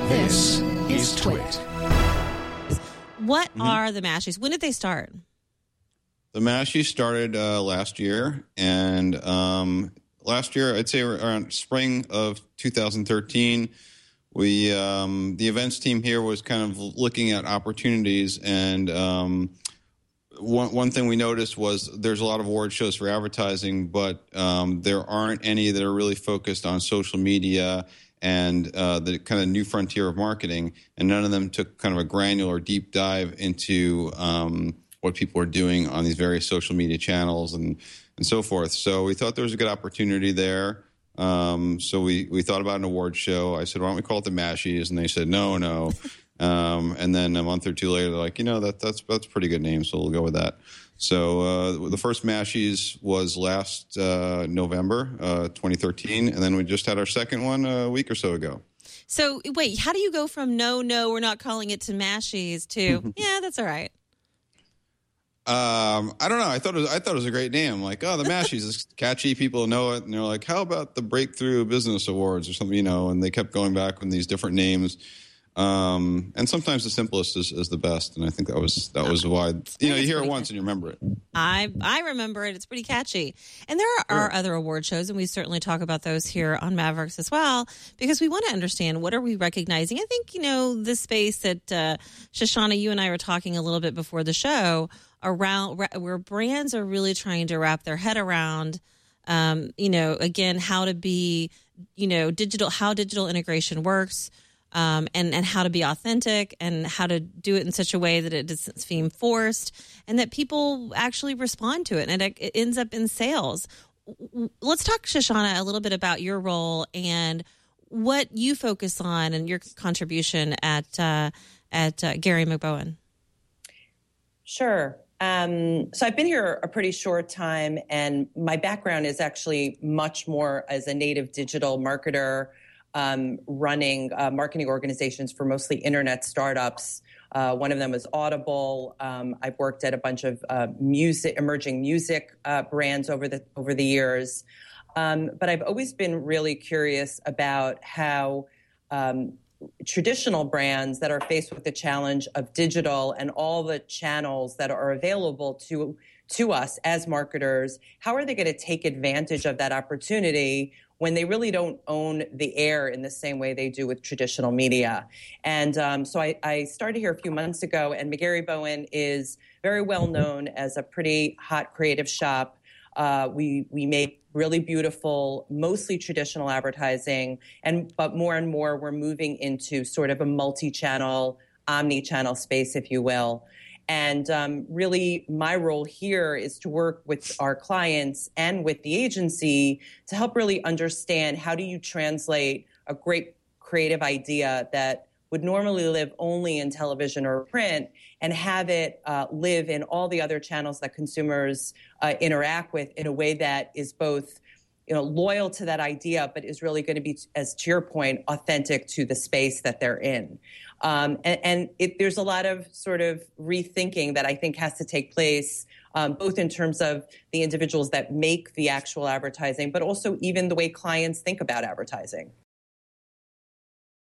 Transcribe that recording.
This is Twit. What are the Mashies? When did they start? The Mashies started last year, and last year, I'd say around spring of 2013, we the events team here was kind of looking at opportunities, and one thing we noticed was there's a lot of award shows for advertising, but there aren't any that are really focused on social media and the kind of new frontier of marketing, and none of them took kind of a granular deep dive into what people are doing on these various social media channels and so forth. So we thought there was a good opportunity there. So we thought about an award show. I said, why don't we call it the Mashies? And they said, no. And then a month or two later, they're like, that's a pretty good name, so we'll go with that. So the first Mashies was last November 2013, and then we just had our second one a week or so ago. So wait, how do you go from no, we're not calling it to Mashies to yeah, that's all right? I don't know. I thought it was a great name. Like, the Mashies is catchy. People know it, and they're like, how about the Breakthrough Business Awards or something? And they kept going back with these different names. And sometimes the simplest is the best, and I think that was why you hear it once and you remember it. I remember it. It's pretty catchy. And there are other award shows, and we certainly talk about those here on Mavericks as well, because we want to understand what are we recognizing. I think this space that Shoshana, you and I were talking a little bit before the show around where brands are really trying to wrap their head around. Again, how to be digital, how digital integration works. And how to be authentic and how to do it in such a way that it doesn't seem forced and that people actually respond to it and it ends up in sales. Let's talk, Shoshana, a little bit about your role and what you focus on and your contribution at Gary McBowen. Sure. So I've been here a pretty short time, and my background is actually much more as a native digital marketer, running marketing organizations for mostly internet startups. One of them was Audible. I've worked at a bunch of emerging music brands over the years. But I've always been really curious about how traditional brands that are faced with the challenge of digital and all the channels that are available to us as marketers, how are they going to take advantage of that opportunity when they really don't own the air in the same way they do with traditional media? And so I started here a few months ago, and McGarry Bowen is very well known as a pretty hot creative shop. We make really beautiful, mostly traditional advertising, but more and more we're moving into sort of a multi-channel, omni-channel space, if you will. And really, my role here is to work with our clients and with the agency to help really understand how do you translate a great creative idea that would normally live only in television or print and have it live in all the other channels that consumers interact with in a way that is both loyal to that idea, but is really going to be, as to your point, authentic to the space that they're in. There's a lot of sort of rethinking that I think has to take place, both in terms of the individuals that make the actual advertising, but also even the way clients think about advertising.